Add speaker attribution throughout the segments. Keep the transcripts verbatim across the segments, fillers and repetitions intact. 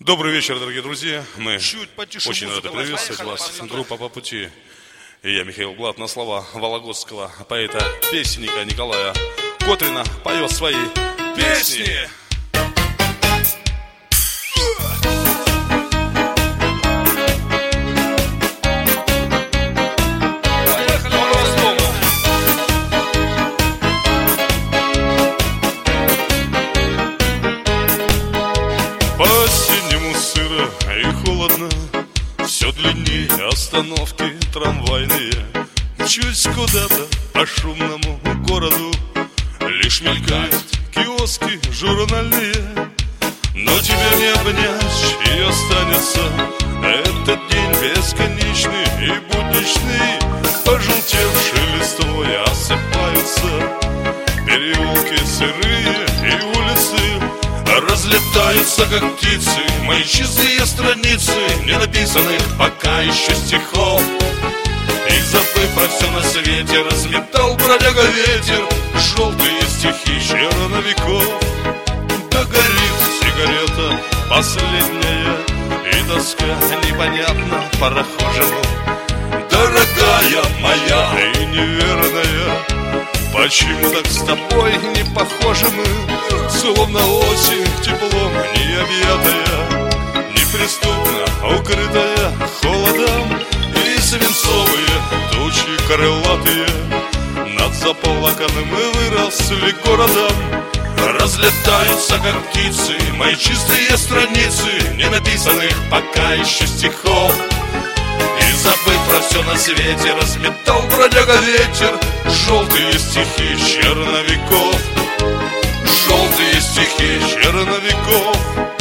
Speaker 1: Добрый вечер, дорогие друзья. Мы
Speaker 2: Чуть потише
Speaker 1: очень рады
Speaker 2: музыку.
Speaker 1: приветствовать
Speaker 2: Поехали,
Speaker 1: вас.
Speaker 2: поехали.
Speaker 1: Группа «По пути». И я, Михаил Блат, на слова вологодского поэта-песенника Николая Котрина поет свои песни.
Speaker 2: Поехали, по-простому.
Speaker 1: По-осеннему сыро и холодно, все длиннее остановки трамвайные. Мчусь куда-то по шумному городу, лишь мелькают киоски журнальные. Но тебя не обнять и останется этот день бесконечный и будничный. Пожелтевшие листвой осыпаются переулки сырые и улицы. Разлетаются, как птицы, мои чистые страницы ненаписанных пока еще стихов. И забыв про все на свете, разметал бродяга ветер желтые стихи черновиков. Да горит сигарета последняя, и тоска непонятна прохожему. Дорогая моя и неверная, почему так с тобой не похожи мы? Словно осень теплом необъятая, неприступно укрытая холодом. И свинцовые тучи крылатые над заплаканным выросли городом. Разлетаются, как птицы, мои чистые страницы ненаписанных пока еще стихов. И забыв про все на свете, разметал бродяга ветер желтые стихи черновиков. Желтые стихи черновиков.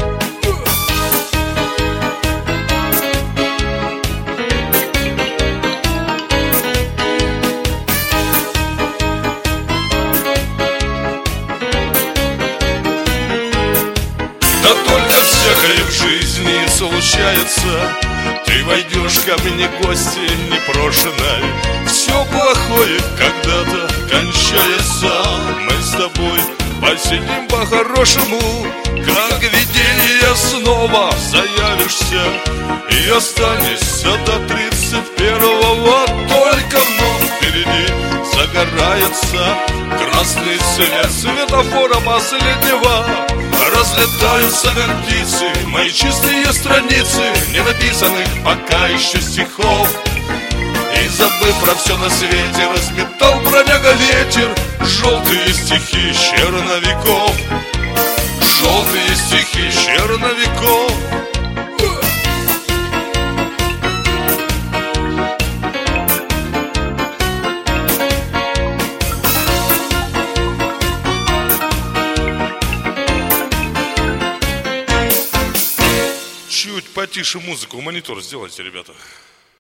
Speaker 1: Да только всякое в жизни случается. Ты войдешь ко мне, гости непрошенной. Все плохое когда-то кончается. Мы с тобой посидим по-хорошему, как видение снова заявишься. И останешься до тридцать первого. Только вновь впереди загорается красный свет светофора последнего. Разлетаются, как птицы, мои чистые страницы ненаписанных пока еще стихов. И забыв про все на свете, разметал бродяга ветер желтые стихи черновиков. Желтые стихи черновиков. Чуть потише музыку, монитор сделайте, ребята.